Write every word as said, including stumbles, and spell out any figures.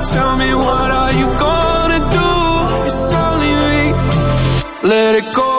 tell me what are you gonna do? It's only me. Let it go.